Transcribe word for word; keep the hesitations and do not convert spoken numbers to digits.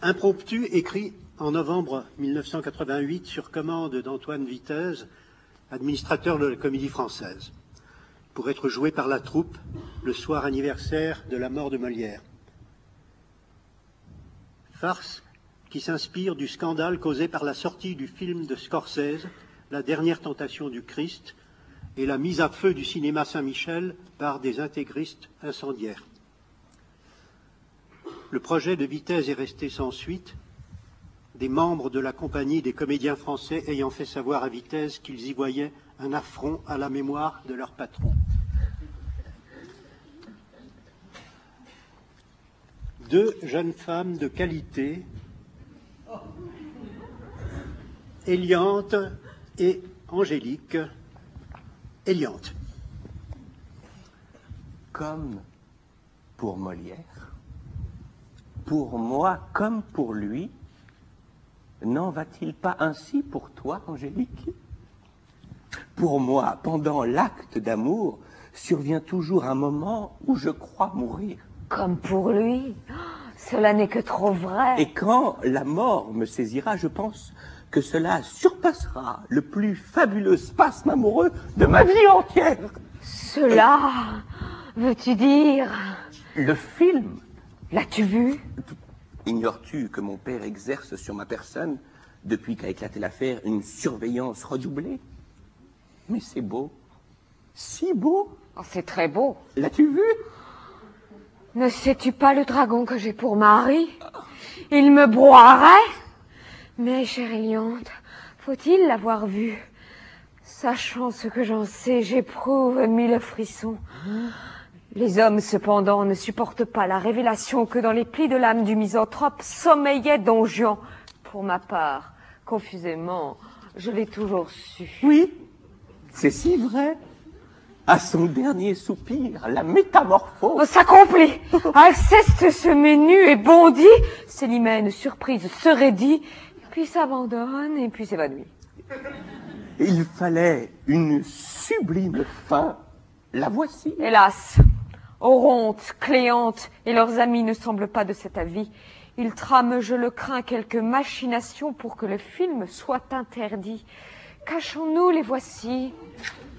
Impromptu, écrit en novembre mille neuf cent quatre-vingt-huit sur commande d'Antoine Vitez, administrateur de la Comédie Française, pour être joué par la troupe le soir anniversaire de la mort de Molière. Farce qui s'inspire du scandale causé par la sortie du film de Scorsese, La dernière tentation du Christ, et la mise à feu du cinéma Saint-Michel par des intégristes incendiaires. Le projet de Vitez est resté sans suite, des membres de la compagnie des comédiens français ayant fait savoir à Vitez qu'ils y voyaient un affront à la mémoire de leur patron. Deux jeunes femmes de qualité, Eliante et Angélique. Eliante. Comme pour Molière, pour moi comme pour lui, n'en va-t-il pas ainsi pour toi, Angélique? Pour moi, pendant l'acte d'amour, survient toujours un moment où je crois mourir. Comme pour lui, cela n'est que trop vrai. Et quand la mort me saisira, je pense que cela surpassera le plus fabuleux spasme amoureux de ma vie entière. Cela, veux-tu dire? Le film. L'as-tu vu? Ignores-tu que mon père exerce sur ma personne, depuis qu'a éclaté l'affaire, une surveillance redoublée? Mais c'est beau. Si beau. Oh, c'est très beau. L'as-tu vu? Ne sais-tu pas le dragon que j'ai pour mari? Il me broierait. Mais, chère Eliante, faut-il l'avoir vu? Sachant ce que j'en sais, j'éprouve mille frissons. Les hommes, cependant, ne supportent pas la révélation que dans les plis de l'âme du misanthrope sommeillait Don Juan. Pour ma part, confusément, je l'ai toujours su. Oui, c'est si vrai. À son dernier soupir, la métamorphose oh, s'accomplit. Alceste se met nu et bondit. Célimène, surprise, se raidit, puis s'abandonne et puis s'évanouit. Il fallait une sublime fin. La voici. Hélas, Oronte, Cléante et leurs amis ne semblent pas de cet avis. Ils trament, je le crains, quelques machinations pour que le film soit interdit. Cachons-nous, les voici.